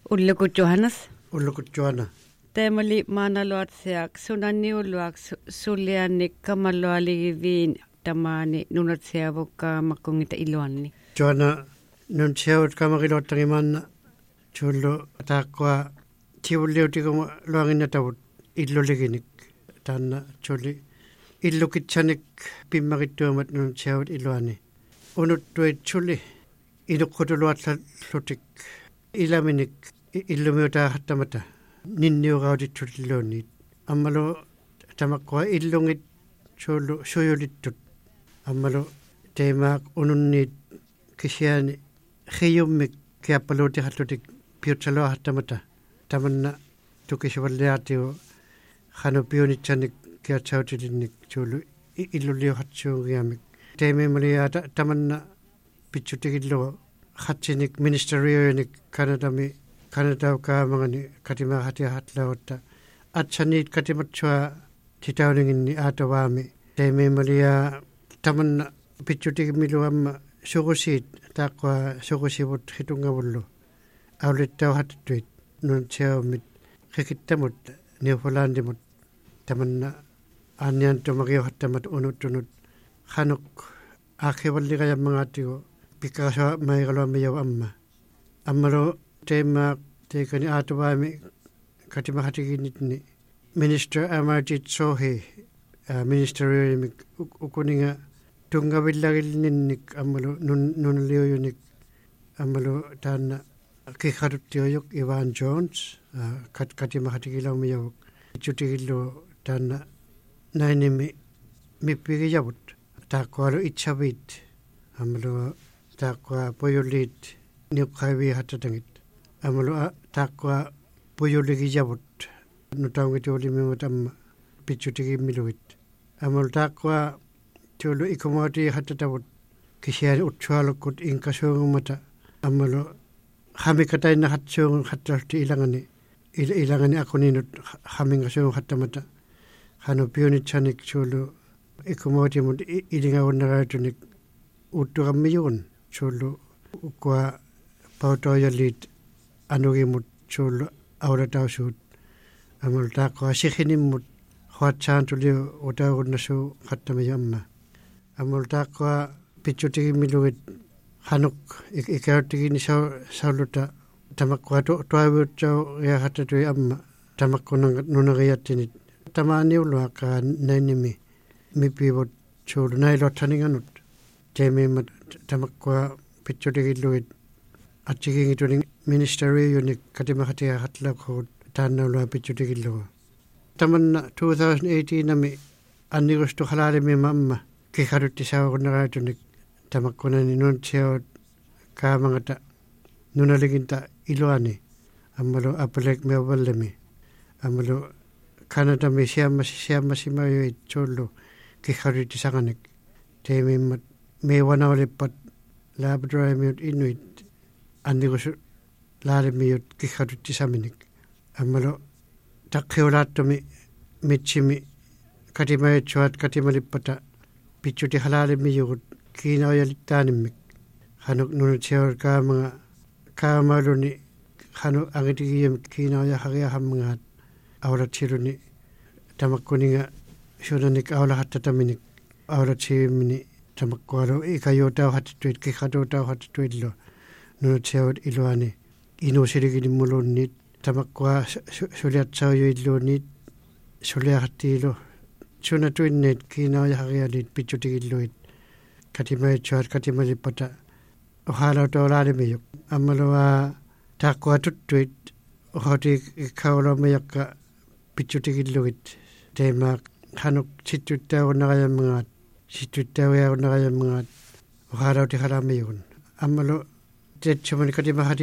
Ullukut Johannes. Ullukut Johanna. Teemali maanaluatsiak sunanniuluak sullianni kamalualigiviin tamaani nunatsiavukka makkungita iluanni. Johanna nuntsiavut kamakiluottagimanna chullu taakkoa tiulliutikum luanginnatavut illuliginik taanna chulli illukitsanik pimmakittuamat nuntsiavut iluani. Unuttuit chulli inukkutuluatlutik ilaminik illumiutaa hattamata. Ninniurauditsulluunniit ammalu tamakkua illungit suullu suyulittut ammalu teemaak ununniit kisiaani khiyummik kiappaluutihallutik piutsalua hattamata tamanna tukisuvalliaatiu khanu piunitsanik kiatsautilinnik suullu illulliuhatsuungiamik teemimaliaata tamanna pitsutikillugu khatsinik ministeriyonik Kanada kaamangani katima hati hatlauta atsanit katimatsua titauningini aatawaami teememalia tamanna pitsutikimilu amma sugusiit taaqwa sugusivut hitungavullu aulittau hattituit nuntsiaumit qikittamut Newfoundlandimut tamanna aanniantumagiuhattamat unuttunut khanuk aaqivalligayammangaatigu pikkaasua maigaluammiyaw ammalu teema teekani aatawaami katimahatiginitni Minister Amarjit Sohi ministeriumik ukuninga tungavillagilninnik ammalu nunaliuyunik ammalu taanna kikharuttiuyuk Ivan Jones katimahatigilaumiyavuk itsutigillu taanna nainimi mippigiyavut taakkualu itsavit ammalu taakkua puyulliit niuqqaivi hattatangit amalu taaqwa puyuligiyavut nutaungituulimimut amma pitsutigimmiluit amalu taaqwa tuulu ikumooti hattatavut kisiani utsualukkut inkasuungumata amalu hamikatainna hatsuungun hattalti ilangani akuninut hamingasuungun hattamata hanu piunitsanik tuulu ikumootimut ilingaunnaraitunik uttuqammiyugun tuulu ukwa pautoyalit anugimut chul auratausuut amul taaqwa sikhinimut huatsaantuli utaugunnasu qattamayamma amul taaqwa pitsutigimiluit hanuk ikarutigini sauluta tamakkwa tuavuutsau riahattatui amma tamakkunangat nunariattinit tamaaniuluaqa nainimi mipivut chul nailotsaninganut teemimat tamakkwa pitsutigilluit atsigingituning ministeriunik katimahatia hatlaqut taannalua pitsutigillugu tamanna 2018 nami annigustu halaalimima amma kikharuttisaagunnaraatunik tamakkunani nuntsiaut kaamangata nunaliginta iluani ammalu apalek meuvallami ammalu kanadami siammasimayuit suullu kikharuttisaganik teemimmat meewanaulipat Labradorimiut Inuit annigusu laalimiyut kikharuttisaminik ammalu taqqiulaattumi mitsimi katimayutsuat katimalippata pitsuti halaalimiyugut kiinauyalittaanimmik hanuk nunutsiaur kaamaluni hanu angitigiyamik kiinauyahagiahammangaat aulatsiruni tamakkuninga sunanik aulahattataminik aulatsivimmini tamakkualu ikayutau hattituit kikhatuutau hattituillu nunutsiavut iluani inuusiriginimuluunniit tamakkua suliatsauyuilluunniit suliahattiilu sunatuinniit kiinauyahagialiit pitsutigilluit katimayutsuat katimalippata uhaalautaulaalimiyuk ammalua taaqqua tuttuit uhoti ikkauluammayakka pitsutigilluit teemaaq hanuk sittuittaagunnaqayammangaat sittuittaagunnaqayammangaat uhaalauti halaamiyugun ammalu tetsumani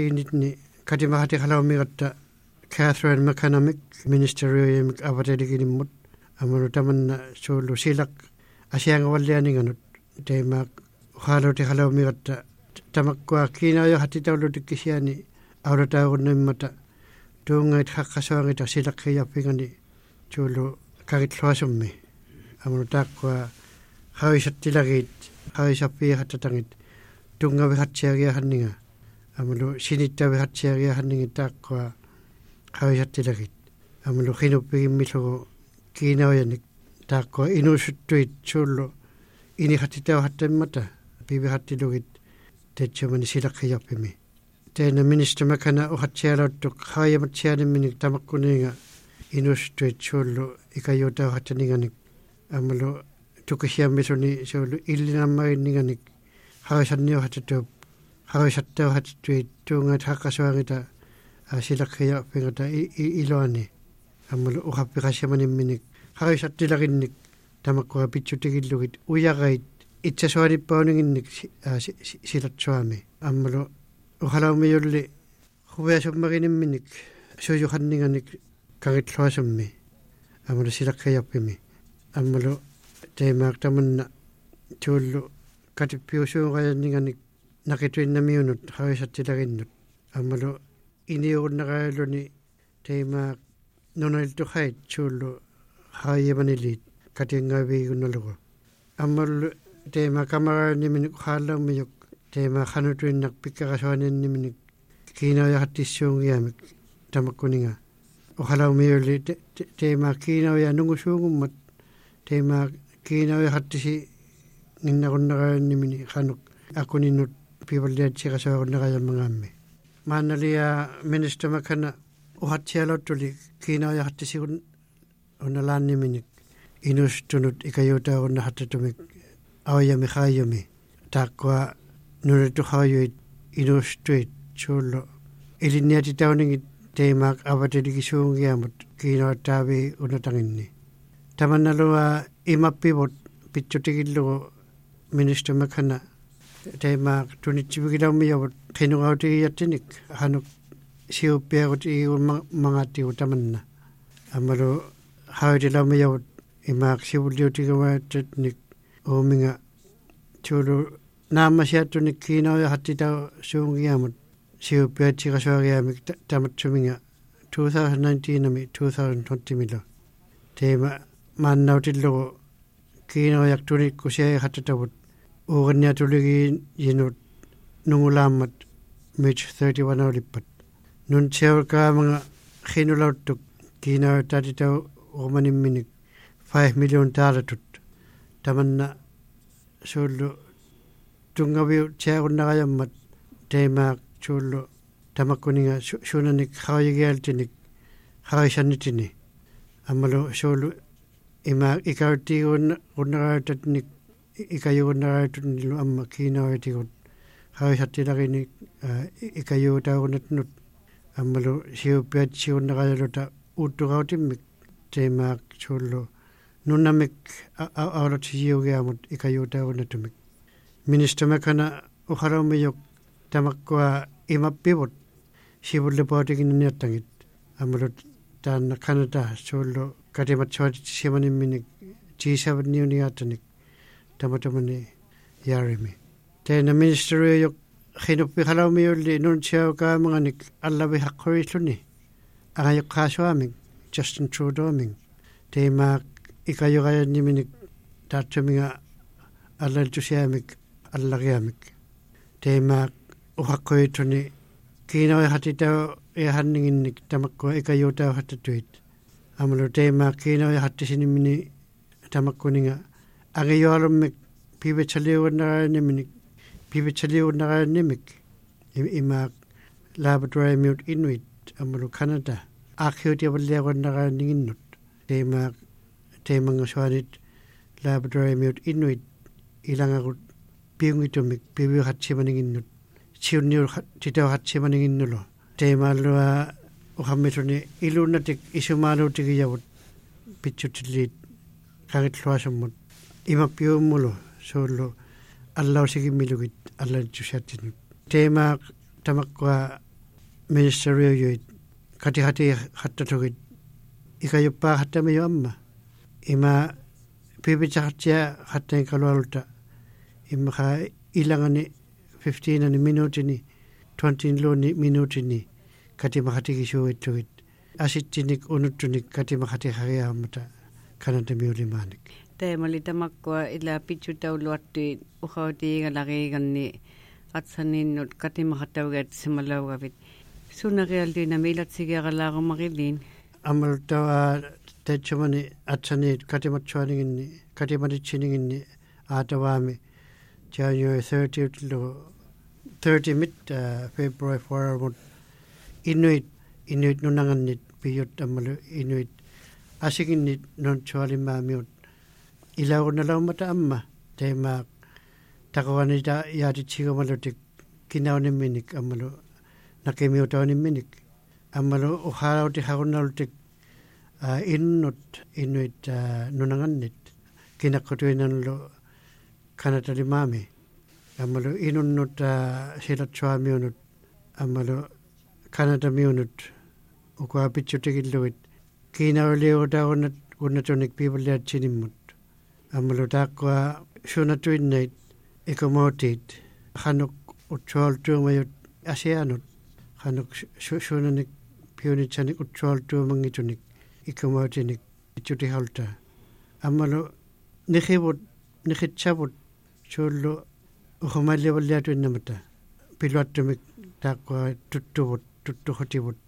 katimahati halaumigatta Catherine McCanamic ministeriumik avateliginimut ammalu tamanna suullu silak asiangavallianinganut teemaaq uhaalauti halaumigatta tamakkua kiinaayo hattitauluutikkisiani aulataagunnimmata tuungait haqqasuangita silaqqiyarpingani suullu kagitluasummi ammalu taaqqua hawisattilagiit hawisappiihattatangit tungavihatsiagiahanninga Amalu sinittavi hatsiaria hanningi taakkoa hawisattilagit. Amalu hinuppigimmillugu kiinaoyanik taakkoa inusuttuit suullu ini hattitau hattemmata pivi hattilugit tetsamani silakkiyappimi. Teena minister makana uhatsialauttuk haajamatsiaanimminik tamakkuninga inusuttuit suullu ikayutau hattaninganik. Amalu tukisiammiluni suullu illinammarinninganik hawisannio hattitup hawisattau hattituit tuungat hakkasuangita silakkiyappingata iloani. Amalu uhappikasiamanimminik hawisattilaginnik tamakkua pitsutikillugit uyagait itsasuanippauningинник silatsuami. Amalu uhalaumayulli huviasummaginimminik suyuhanninganik kagitluasummi. Amalu silakkiyappimi. Amalu teemaak tamanna tuullu katippiusuungayanninganik nakituinnamiunut hawisattilaginnut. Amalu iniugunnaqailuni teemaak nunailtuhait suullu haayamanilit katingaviigunalugu. Amalu teema kamaraaniminik haalaumayuk teema hanutuinnak pikkakasuaninniminik kiinaoyahattissuungiamik tamakkuninga. Uhalaumayulli teema kiinaoya nungusuungummat teema kiinaoyahattisi nginnaqunnaqaannimini hanuk akuninnut pivalliatsikasuaqunnaqayammangaammi. Maannalia minister makana uhatsialottuli kiinaoyahattisigun unalaanniminik inustunut ikayutaugunna hattatumik awayami haayami taakkua nunatuhaayuit inustuit suullu ilinniatitauningit teemaak avatilikisuungiamut kiinaottaavi unatanginni. Tamannalua imappivut pitsutikillugu minister makana teemaak tunitsipikilaummiyavut qinungautigiyattinik hanuk siuppiagut iigunmangaattigu tamanna. Amalu haawitilaumiyavut imaak sivulliutigamaattatnik uuminga suulu naammasiattunik kiinaoya hattitau suungiamut siuppiatsikasuagiamik tamatsuminga 2019 2020 milo. Teema maannautillugu kiinaoyak tunikkusiai hattatavut uuganniatuligiin jinut nungulaammat Mitch 31 olippat. Nun seurkaamanga qinulauttuk kiinaoyatatitau umanimminik 5 million taalatut. Tamanna suullu tungaviu tiagunnaqayammat teemaak suullu tamakkuninga suunanik haayigialtinik haagisannitini. Amalu suullu imaak ikauttiigunnaqayattatnik ikayugunnaqayatutnilu amma kiinaoyatigut haagisattilaginik ikayuutaugunnatnut. Amalu siuppiatsigunnaqayaluta uuttuqautimmik teemaak suullu nunnamik aulatsisiugiamut ikayuutaugunnatumik. Minister makana uhalaumayuk tamakkua imappivut sivullipuatiginniniattangit. Amalu taanna Canada suullu katimatsuatitisimanimminik G7-niuniattanik tamatamani yarimi. Teena ministeriuyuk qinuppi halaumayulli nuntsiaukaamaganik allavi haqqurilluni angayuqqaasuamik Justin Trudeau-ming teemaak ikayuqayanniminik taatsuminga allaltusiamik allagiamik. Teemaak uhaqquyituni kiinaoyahattitau ihanninginnik tamakkua ikayuutau hattatuit. Amalu teemaak kiinaoyahattisinimini tamakkuninga angayualummik pivitsaliugunnaqaannimik imaak Labrador-Inuit Inuit amalu Canada aaqiutiavalliaqunnaqaanninginnut teemangasuanit Labrador-Inuit Inuit ilangagut piungitumik piviuhatsimaninginnut siunniul titauhatsimaninginnulo teemaallua uhammituni ilunnatik isumaaluutigiyavut pitsutilliit kagitluasummut imappiummulu suullu allausigimmilugit allalitusiattinut. Teemaak tamakkua ministeriuyuit katihati hattatugit ikayuppaa hattamiyo amma ima pipitsaqatsia hattainkalualulta imaka ilangani 15 minuutini 20 minuutini katimakhatikisuuittugit asittinik unuttunik katimakhatihariaammata kanatamiulimaanik. Teemali tamakkua ila pitsutauluartui uhautiingalariiganni atsaninut katimakataugat simalawavit. Sunarealdina milatsigiaralaarumariviin. Amaltawa techamani atsanit katimatchuaninginni aatawami January 30 mid February 4 Inuit nunangannit piyut amalu Inuit asiginnit non chualimaamiut ilaunalaumata amma tema takawanita yaatichigamalutik kinaunimminik amalu nakimiutaunimminik amalu uharauti harunalutik Inuit nunangannit kinakkutuinanlu kanatalimami amalu inunnut silatsuamiunut amalu kanatamiunut ukuapitsutikilluit kiinauliutaunat unnatunik piipaliatsinimmut amalu taakkua suunatuinnait ikumotit hanuk utsualtuumayut asianut hanuk suunanik piunitsanik utsualtuumangitunik ikumotinik itsutihalta amalu nikhitsavut suullu uhumallivalliatuinnamata piluattumik taakkua tuttuhutivut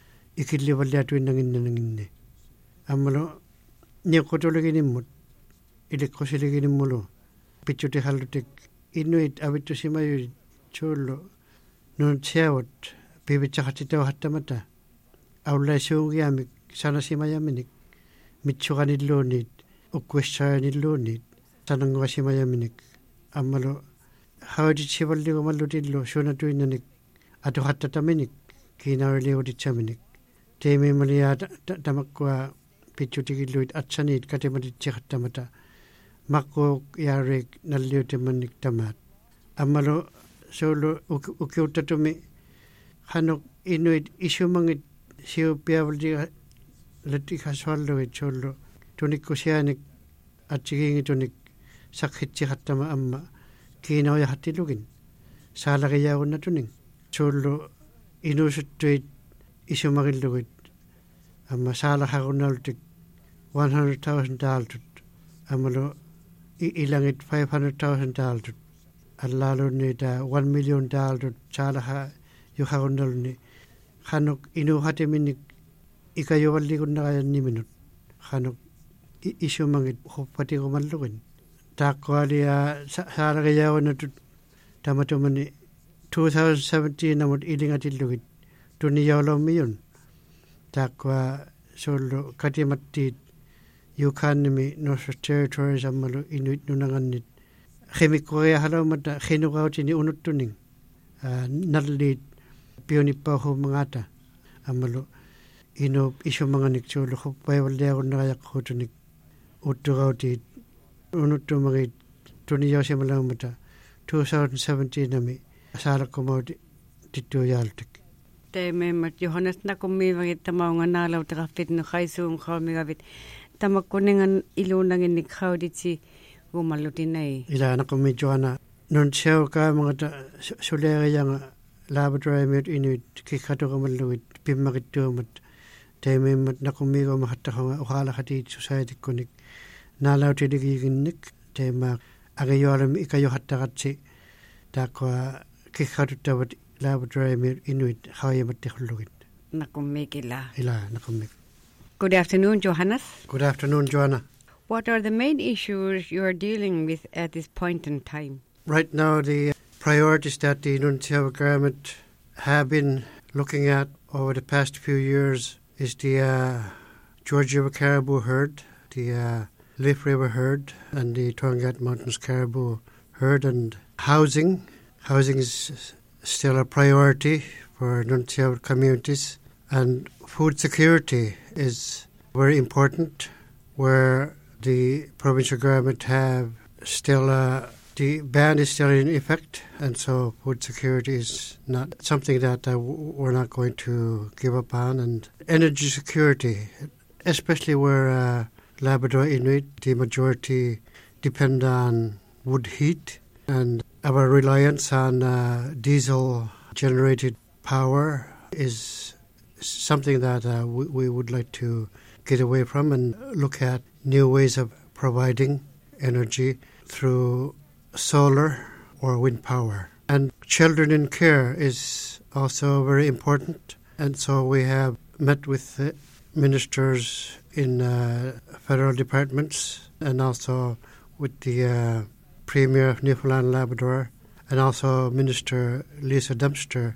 ikillivalliatuinnanginnananginni amalu niuqqutuluginnimmut ilikqusiliginimmulu pitsutihallutik Inuit avittusimayuit suullu nunutsiavut pivitsaqatitauhattamata aullaisuugiamik sanasimayaminik mitsuqanilluunniit ukkuissaayanilluunniit sananguasimayaminik ammalu hawatitsivalligumallutiillu suunatuinnanik atuhattataminik kiinauliutitsaminik teemimaliaa tamakkua pitsutikilluit atsaniit katimatitsiqattamata maqquuq yaarik nalliutimannik tamaat ammalu suullu ukiuttatumi hanuk Inuit isumangit siupiavalliga latikasualluit suullu tunikkusianik atsigiingitunik sakhitsiqattama amma kiinauyahattilugin saalaqiyaagunnatuning suullu inuusuttuit isumagillugut amma saalaqagunnalutik $100,000 amalu ilangit $500,000 allaalunniita $1 million saalaqa yuqagunnaluni hanuk inuuhatiminik ikayuvalligunnaqayanniminut hanuk isumangit huppatigumallugun taakkualia saalaqiyaagunnatut tamatumani 2017 namut ilingatillugit tuniyaulaumiyun taakkua suullu katimattiit Yukannimi Northwest Territories ammalu Inuit nunangannit khimikkuria halaumata khinuqautini unuttuning nalliit piunippauhumangata ammalu Inup isumanganik suullu huppaivalliagunnaqayaqquutunik uttuqautiit unuttumagit tuniyausimalaumata 2017 nami saalakkumauti tittuujaaltik teememmat Johannes nakummiivagit tamaunganaalauteqarfitnu qaisuum qaumigavit tamakkuningan iluunanginnik qauditsi umallutinai ila naqummi Joanna nuntsiau kaamangata suleeriyanga Labrador Inuit kikkatuqamallugit pimmaqittuumat teememmat naqummiiguma hattaqanga uqaalaqatiit society-kkunik naalautiligiiginnik teemaaq agayualami ikajuhattaqatsi taakkua kikkatuttavat Labrador Inuit haayamattiqullugit nakummikila ila naqummi. Good afternoon, Johannes. Good afternoon, Joanna. What are the main issues you are dealing with at this point in time? Right now, the priorities that the Nuncio government have been looking at over the past few years is the George River caribou herd, the Leaf River herd, and the Torngat Mountains caribou herd, and housing. Housing is still a priority for Nuncio communities, and food security is very important, where the provincial government have still the ban is still in effect, and so food security is not something that we're not going to give up on. And energy security, especially where Labrador Inuit, the majority depend on wood heat, and our reliance on diesel-generated power is something that we would like to get away from and look at new ways of providing energy through solar or wind power. And children in care is also very important, and so we have met with ministers in federal departments and also with the Premier of Newfoundland and Labrador and also Minister Lisa Dempster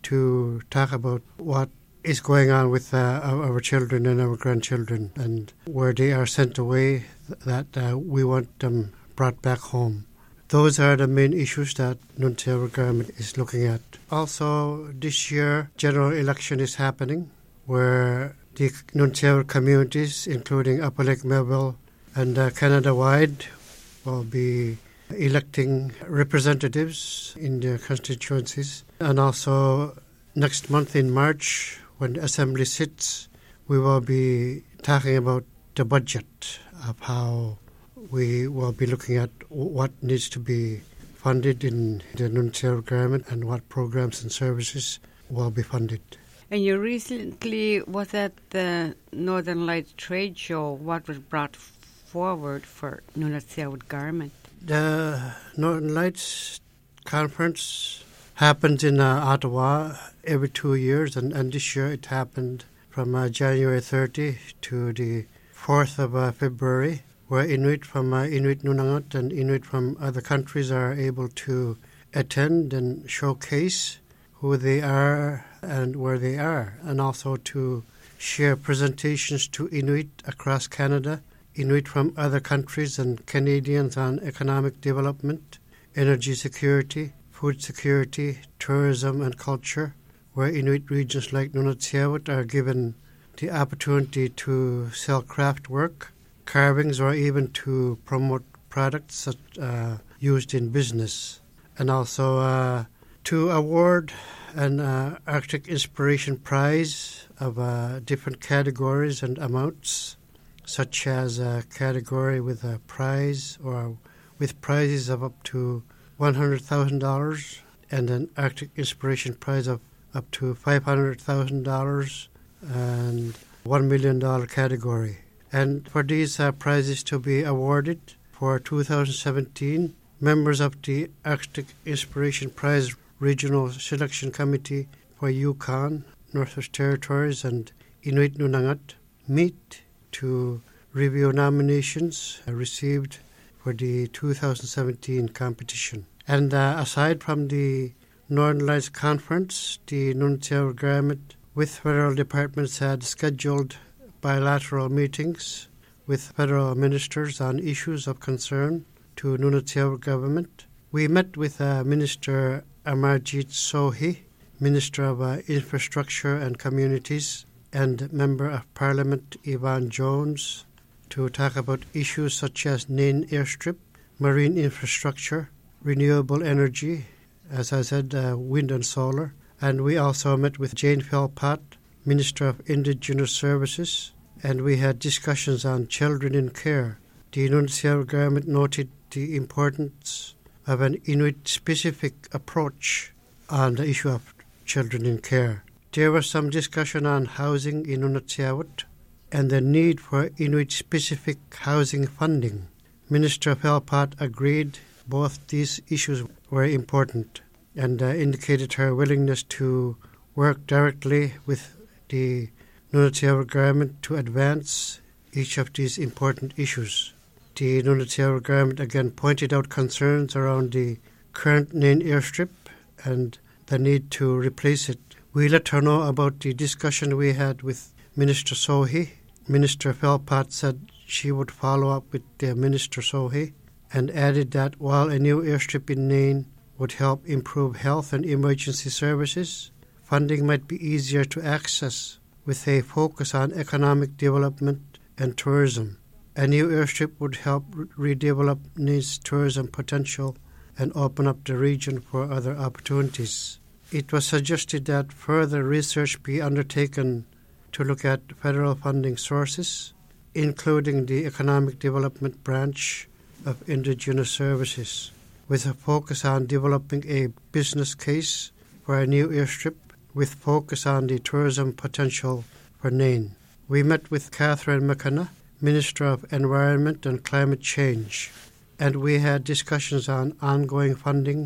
to talk about what is going on with our children and our grandchildren and where they are sent away, that we want them brought back home. Those are the main issues that Nunavut government is looking at. Also, this year, general election is happening where the Nunavut communities, including Upper Lake Melville and Canada-wide, will be electing representatives in their constituencies. And also, next month in March, when the Assembly sits, we will be talking about the budget of how we will be looking at what needs to be funded in the Nunavut government and what programs and services will be funded. And you recently was at the Northern Lights trade show. What was brought forward for Nunavut government? The Northern Lights conference happens in Ottawa every 2 years, and this year it happened from January 30 to the 4th of February, where Inuit from Inuit Nunangat and Inuit from other countries are able to attend and showcase who they are and where they are, and also to share presentations to Inuit across Canada, Inuit from other countries and Canadians on economic development, energy security, food security, tourism and culture, where Inuit regions like Nunavut are given the opportunity to sell craft work, carvings, or even to promote products that used in business. And also to award an Arctic Inspiration Prize of different categories and amounts, such as a category with a prize or with prizes of up to $100,000 and an Arctic Inspiration Prize of up to $500,000 and $1 million category. And for these prizes to be awarded for 2017, members of the Arctic Inspiration Prize Regional Selection Committee for Yukon, Northwest Territories, and Inuit Nunangat meet to review nominations received for the 2017 competition. And aside from the Northern Lights Conference, the Nunavut government with federal departments had scheduled bilateral meetings with federal ministers on issues of concern to Nunavut government. We met with Minister Amarjeet Sohi, Minister of Infrastructure and Communities, and Member of Parliament Yvonne Jones to talk about issues such as Nain Airstrip, marine infrastructure, renewable energy, as I said, wind and solar. And we also met with Jane Philpott, Minister of Indigenous Services, and we had discussions on children in care. The Nunavut government noted the importance of an Inuit-specific approach on the issue of children in care. There was some discussion on housing in Nunavut and the need for Inuit-specific housing funding. Minister Philpott agreed both these issues were important and indicated her willingness to work directly with the Nunavut government to advance each of these important issues. The Nunavut government again pointed out concerns around the current Nain Airstrip and the need to replace it. We let her know about the discussion we had with Minister Sohi. Minister Philpott said she would follow up with Minister Sohi and added that while a new airstrip in Nain would help improve health and emergency services, funding might be easier to access with a focus on economic development and tourism. A new airstrip would help redevelop Nain's tourism potential and open up the region for other opportunities. It was suggested that further research be undertaken to look at federal funding sources, including the Economic Development Branch of Indigenous Services, with a focus on developing a business case for a new airstrip with focus on the tourism potential for Nain. We met with Catherine McKenna, Minister of Environment and Climate Change, and we had discussions on ongoing funding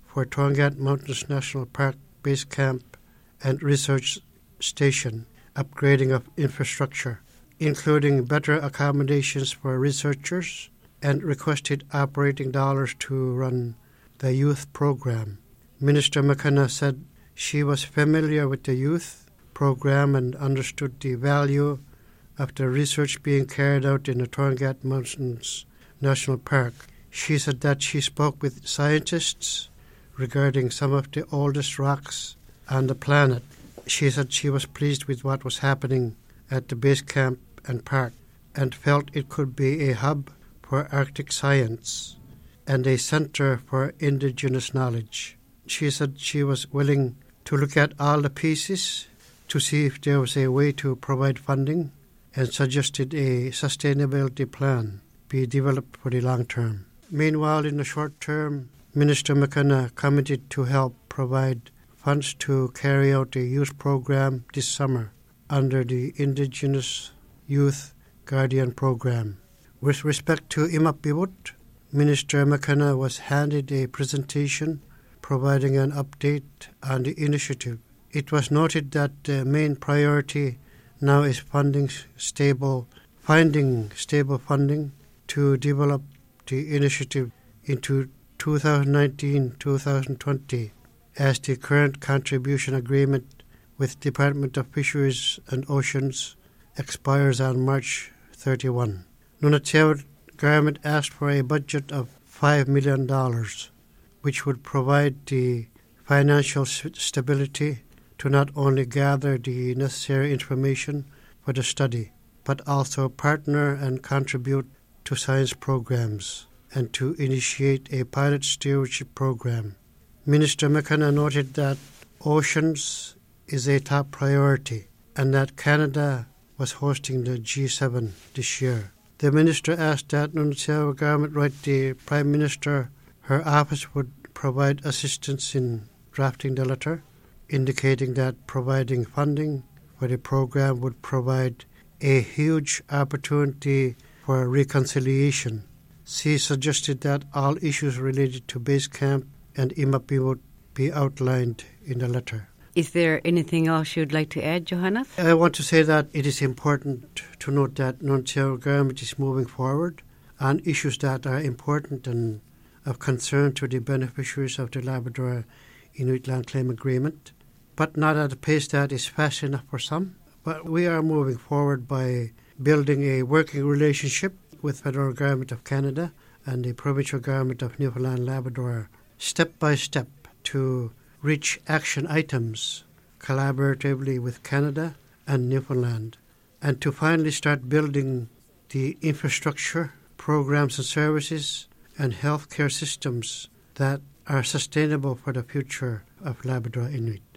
for Tongat Mountains National Park Base Camp and Research Station, upgrading of infrastructure, including better accommodations for researchers, and requested operating dollars to run the youth program. Minister McKenna said she was familiar with the youth program and understood the value of the research being carried out in the Tongat Mountains National Park. She said that she spoke with scientists regarding some of the oldest rocks on the planet. She said she was pleased with what was happening at the base camp and park and felt it could be a hub for Arctic science and a center for indigenous knowledge. She said she was willing to look at all the pieces to see if there was a way to provide funding and suggested a sustainability plan be developed for the long term. Meanwhile, in the short term, Minister McKenna committed to help provide funds to carry out a youth program this summer under the Indigenous Youth Guardian Program. With respect to Imapibut, Minister McKenna was handed a presentation providing an update on the initiative. It was noted that the main priority now is finding stable funding to develop the initiative into 2019-2020, as the current contribution agreement with Department of Fisheries and Oceans expires on March 31. Nunatsiavut government asked for a budget of $5 million, which would provide the financial stability to not only gather the necessary information for the study, but also partner and contribute to science programs and to initiate a pilot stewardship program. Minister McKenna noted that oceans is a top priority and that Canada was hosting the G7 this year. The minister asked that Nunatsiavut government write the Prime Minister her office would provide assistance in drafting the letter, indicating that providing funding for the program would provide a huge opportunity for reconciliation. She suggested that all issues related to base camp and Imapibut be outlined in the letter. Is there anything else you'd like to add, Johannes? I want to say that it is important to note that Nunatsiavut government is moving forward on issues that are important and of concern to the beneficiaries of the Labrador Inuit Land Claim Agreement, but not at a pace that is fast enough for some. But we are moving forward by building a working relationship with Federal Government of Canada and the Provincial Government of Newfoundland and Labrador, step by step, to reach action items collaboratively with Canada and Newfoundland, and to finally start building the infrastructure, programs and services, and healthcare systems that are sustainable for the future of Labrador Inuit.